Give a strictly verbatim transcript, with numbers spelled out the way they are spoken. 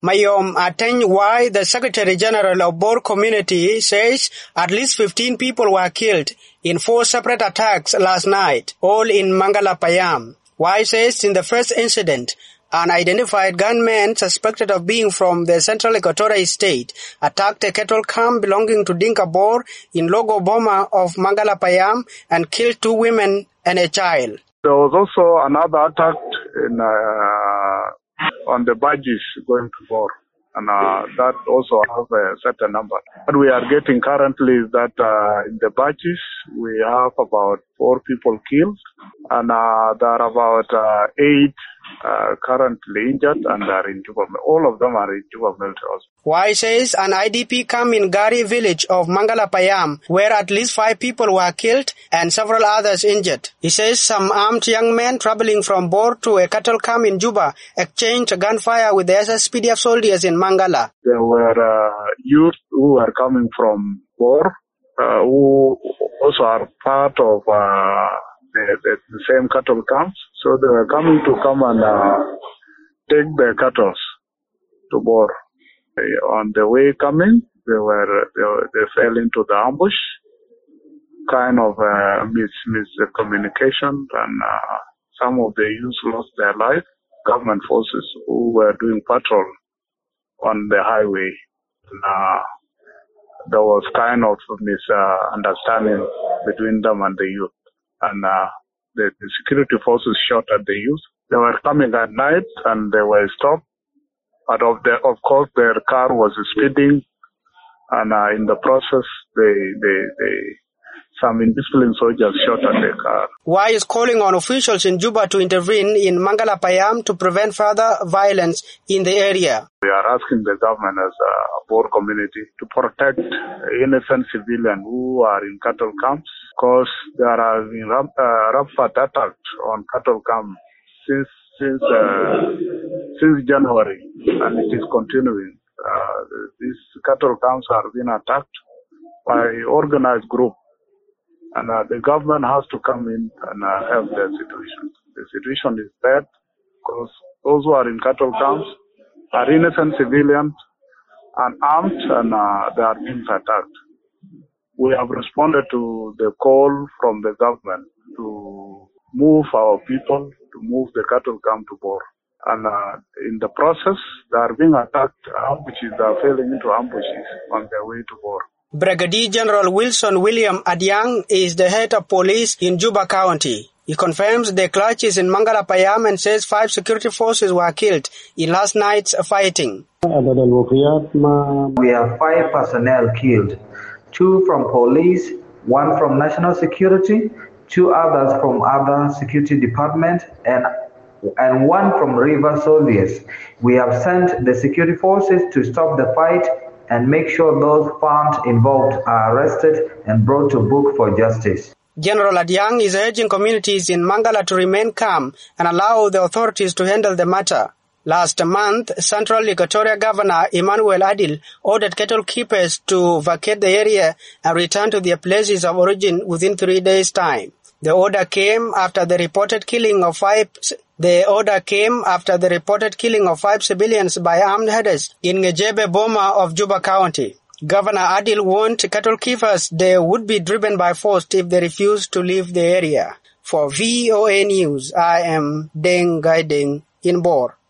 Mayom Ateng Wai, the Secretary General of Bor Community, says at least fifteen people were killed in four separate attacks last night, all in Mangala Payam. Wai says in the first incident, an unidentified gunman suspected of being from the Central Equatorial State attacked a cattle camp belonging to Dinka Bor in Logo Boma of Mangala Payam and killed two women and a child. There was also another attack in, uh, on the Bajis going to Bor, and uh, that also has a certain number. What we are getting currently is that uh, in the Bajis, we have about four people killed, and uh, there are about uh, eight Uh, currently injured and are in Juba. All of them are in Juba military hospital. Wai says an I D P camp in Gari village of Mangala Payam, where at least five people were killed and several others injured. He says some armed young men traveling from Bor to a cattle camp in Juba exchanged gunfire with the S S P D F soldiers in Mangala. There were uh, youth who were coming from Bor, uh, who also are part of uh, the, the, the same cattle camps. So they were coming to come and uh, take the cattle to Bor. On the way coming, they were they, they fell into the ambush, kind of uh, mis miscommunication, and uh, some of the youths lost their life. Government forces who were doing patrol on the highway, and, uh, there was kind of misunderstanding between them and the youth, and uh, The, the security forces shot at the youth. They were coming at night and they were stopped. But of, the, of course, their car was speeding, and uh, in the process, they, they, they, some indisciplined soldiers shot at the car. Wai is calling on officials in Juba to intervene in Mangala Payam to prevent further violence in the area. We are asking the government as a Bor community to protect innocent civilians who are in cattle camps, because there have been uh, rampant attacks on cattle camps since since uh, since January, and it is continuing. Uh, these cattle camps are being attacked by organized groups, and uh, the government has to come in and uh, help the situation. The situation is bad because those who are in cattle camps are innocent civilians and armed, and uh, they are being attacked. We have responded to the call from the government to move our people, to move the cattle camp to Bor. And uh, in the process, they are being attacked, ambushes, they are falling into ambushes on their way to Bor. Brigadier General Wilson William Adiang is the head of police in Juba County. He confirms the clashes in Mangala Payam and says five security forces were killed in last night's fighting. We have five personnel killed. Two from police, one from national security, two others from other security department, and and one from river soldiers. We have sent the security forces to stop the fight and make sure those found involved are arrested and brought to book for justice. General Adiang is urging communities in Mangala to remain calm and allow the authorities to handle the matter. Last month, Central Equatoria Governor Emmanuel Adil ordered cattle keepers to vacate the area and return to their places of origin within three days' time. The order came after the reported killing of five The order came after the reported killing of five civilians by armed herders in Ngejebe Boma of Juba County. Governor Adil warned cattle keepers they would be driven by force if they refused to leave the area. For V O A News, I am Deng Gaideng in Bor.